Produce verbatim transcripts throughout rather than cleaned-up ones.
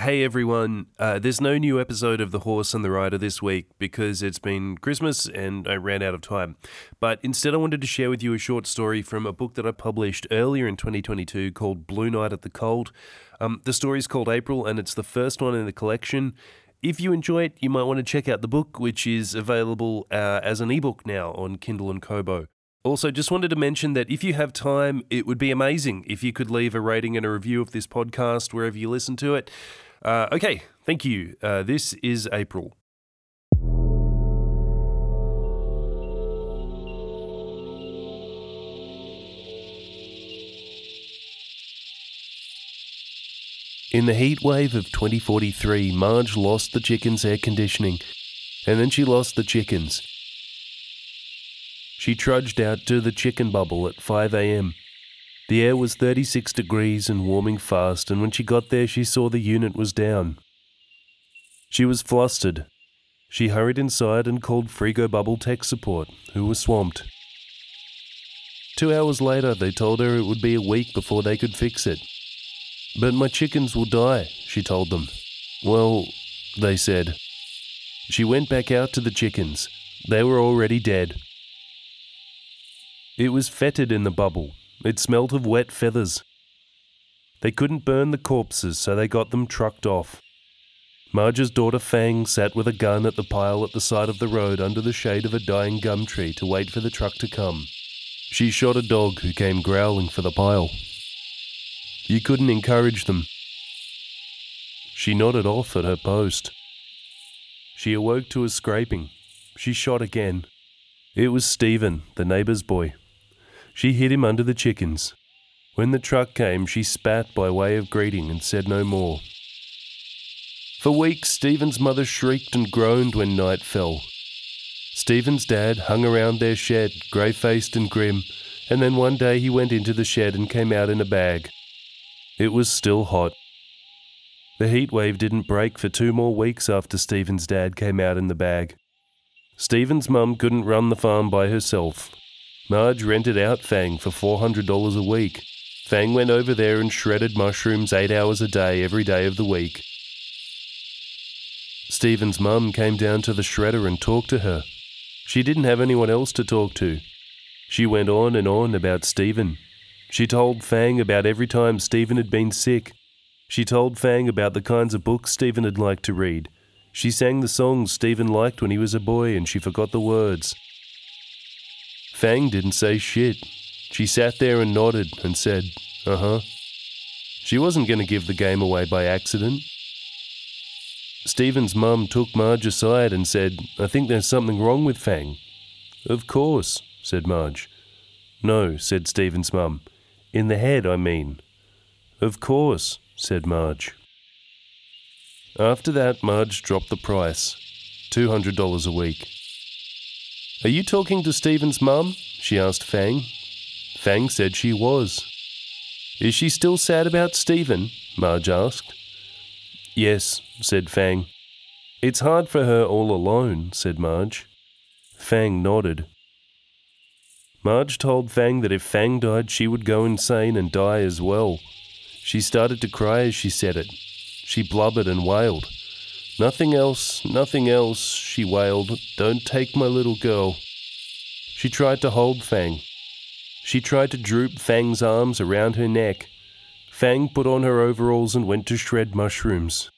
Hey everyone, uh, there's no new episode of The Horse and the Rider this week because it's been Christmas and I ran out of time. But instead I wanted to share with you a short story from a book that I published earlier in twenty twenty-two called Blue Night at the Cold. Um, the story is called April and it's the first one in the collection. If you enjoy it, you might want to check out the book, which is available uh, as an ebook now on Kindle and Kobo. Also, just wanted to mention that if you have time, it would be amazing if you could leave a rating and a review of this podcast wherever you listen to it. Uh, okay, thank you. Uh, this is April. In the heat wave of twenty forty-three, Marge lost the chickens' air conditioning, and then she lost the chickens. She trudged out to the chicken bubble at five a.m. The air was thirty-six degrees and warming fast, and when she got there she saw the unit was down. She was flustered. She hurried inside and called Frigo Bubble tech support, who was swamped. Two hours later they told her it would be a week before they could fix it. "But my chickens will die," she told them. "Well," they said. She went back out to the chickens. They were already dead. It was fetid in the bubble. It smelt of wet feathers. They couldn't burn the corpses, so they got them trucked off. Marge's daughter Fang sat with a gun at the pile at the side of the road under the shade of a dying gum tree to wait for the truck to come. She shot a dog who came growling for the pile. You couldn't encourage them. She nodded off at her post. She awoke to a scraping. She shot again. It was Stephen, the neighbour's boy. She hid him under the chickens. When the truck came, she spat by way of greeting and said no more. For weeks, Stephen's mother shrieked and groaned when night fell. Stephen's dad hung around their shed, grey-faced and grim, and then one day he went into the shed and came out in a bag. It was still hot. The heat wave didn't break for two more weeks after Stephen's dad came out in the bag. Stephen's mum couldn't run the farm by herself. Marge rented out Fang for four hundred dollars a week. Fang went over there and shredded mushrooms eight hours a day every day of the week. Stephen's mum came down to the shredder and talked to her. She didn't have anyone else to talk to. She went on and on about Stephen. She told Fang about every time Stephen had been sick. She told Fang about the kinds of books Stephen had liked to read. She sang the songs Stephen liked when he was a boy and she forgot the words. Fang didn't say shit. She sat there and nodded and said, uh-huh. She wasn't going to give the game away by accident. Stephen's mum took Marge aside and said, I think there's something wrong with Fang. Of course, said Marge. No, said Stephen's mum. In the head, I mean. Of course, said Marge. After that, Marge dropped the price, two hundred dollars a week. Are you talking to Stephen's mum? She asked Fang. Fang said she was. Is she still sad about Stephen? Marge asked. Yes, said Fang. It's hard for her all alone, said Marge. Fang nodded. Marge told Fang that if Fang died, she would go insane and die as well. She started to cry as she said it. She blubbered and wailed. Nothing else, nothing else, she wailed. Don't take my little girl. She tried to hold Fang. She tried to droop Fang's arms around her neck. Fang put on her overalls and went to shred mushrooms.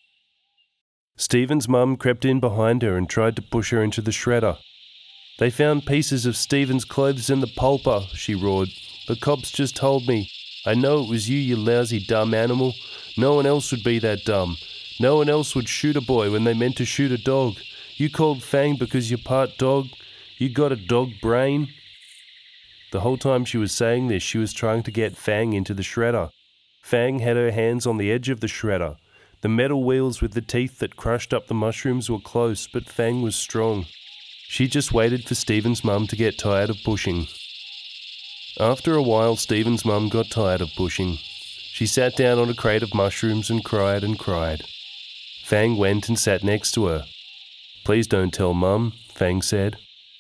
Stephen's mum crept in behind her and tried to push her into the shredder. They found pieces of Stephen's clothes in the pulper, she roared. The cops just told me. I know it was you, you lousy dumb animal. No one else would be that dumb. No one else would shoot a boy when they meant to shoot a dog. You called Fang because you're part dog. You got a dog brain. The whole time she was saying this, she was trying to get Fang into the shredder. Fang had her hands on the edge of the shredder. The metal wheels with the teeth that crushed up the mushrooms were close, but Fang was strong. She just waited for Stephen's mum to get tired of pushing. After a while, Stephen's mum got tired of pushing. She sat down on a crate of mushrooms and cried and cried. Fang went and sat next to her. Please don't tell Mum, Fang said.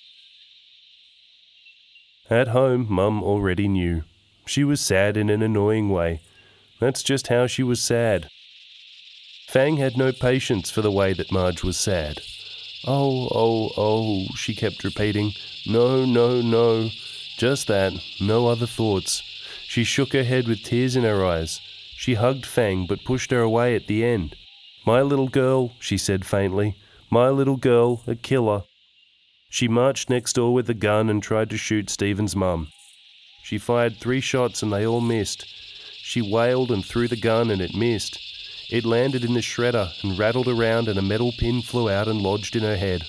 At home, Mum already knew. She was sad in an annoying way. That's just how she was sad. Fang had no patience for the way that Marge was sad. "Oh, oh, oh," she kept repeating. "No, no, no." Just that, no other thoughts. She shook her head with tears in her eyes. She hugged Fang but pushed her away at the end. "My little girl," she said faintly. "My little girl, a killer." She marched next door with a gun and tried to shoot Stephen's mum. She fired three shots and they all missed. She wailed and threw the gun and it missed. It landed in the shredder and rattled around and a metal pin flew out and lodged in her head.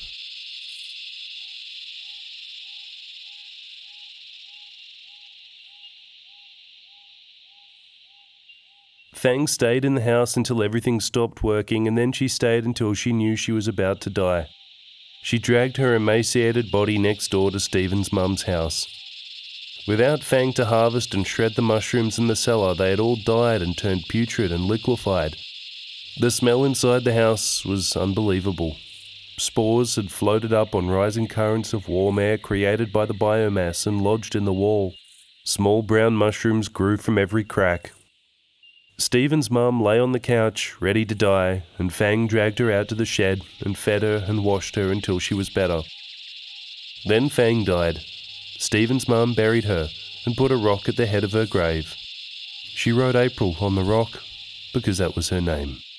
Fang stayed in the house until everything stopped working, and then she stayed until she knew she was about to die. She dragged her emaciated body next door to Stephen's mum's house. Without Fang to harvest and shred the mushrooms in the cellar, they had all died and turned putrid and liquefied. The smell inside the house was unbelievable. Spores had floated up on rising currents of warm air created by the biomass and lodged in the wall. Small brown mushrooms grew from every crack. Stephen's mum lay on the couch, ready to die, and Fang dragged her out to the shed and fed her and washed her until she was better. Then Fang died. Stephen's mum buried her and put a rock at the head of her grave. She wrote April on the rock because that was her name.